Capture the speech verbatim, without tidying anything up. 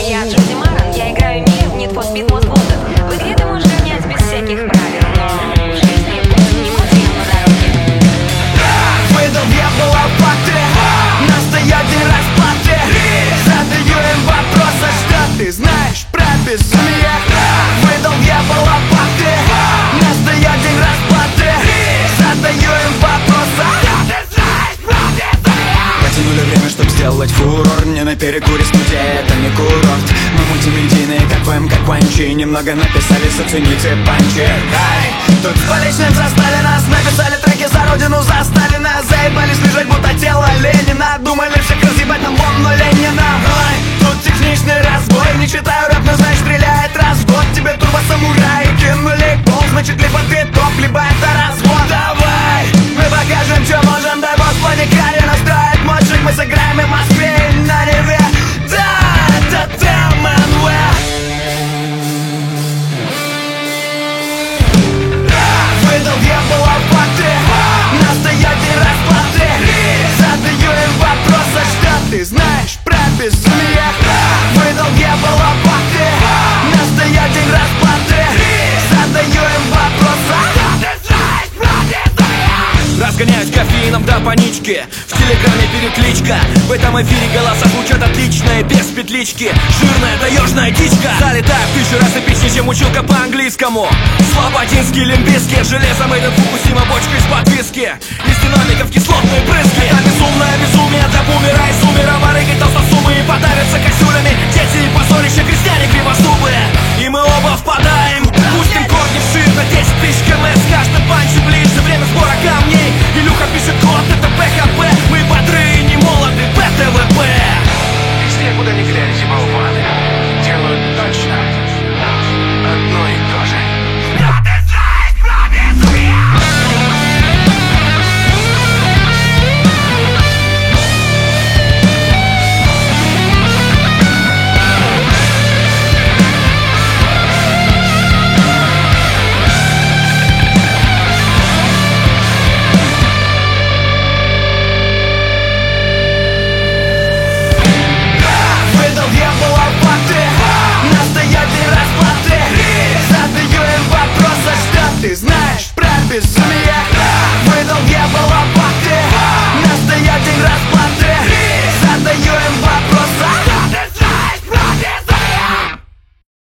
Я Джоди Маран, я играю Мию в Need for Speed Most Wanted. В игре ты можешь гонять без всяких правил, но в жизни не мотив на дороге. Выдал дьявол лопаты, настоят день расплаты. Задаю им вопрос, а что ты знаешь про безумие? Выдал дьявол лопаты, настоят день расплаты. Задаю им вопрос, а что ты знаешь про безумие? Потянули время, чтоб сделать фурор. Не на перекуре студия, это не курорт. Мы мультимедийные, как в М, как Ванчи. Немного написали, зацените панчи. Ай, тут в поличном заставе нас написали треки за родину, за Сталина. Заебались лежать, будто тело Ленина. Думали всех разъебать нам вон, но Ленина. Ай, тут техничный разбой. Не читаю рэп, но знаешь, стреляет раз в год. Тебе турбо-самураи кинули пол. Значит, либо ты топ, либо это развод. Давай, мы покажем, что можем. Дай бог паникаре настроит мощник. Мы сыграем и в Москве, и на Неве. Да, это там эн вэ. Выдал дьявол лопаты, настоят день расплаты. Задаю им вопрос, а что ты знаешь про безумие? Выдал дьявол лопаты, настоят день расплаты. Задаю им вопрос, а что ты знаешь про безумие? Разгоняюсь кофеином до панички. В телеграме перекличка. В этом эфире голоса звучат отлично и без петлички. Жирная таежная дичка. Залетаю в тысячу раз эпичнее, чем училка по-английскому. Слободинский лимбискет. Железом Эйден Фукусима, бочка из-под виски. Из динамиков кислотные брызги. Это безумное безумие для бумера и сумера. Барыги толстосумы и подавятся косюлями.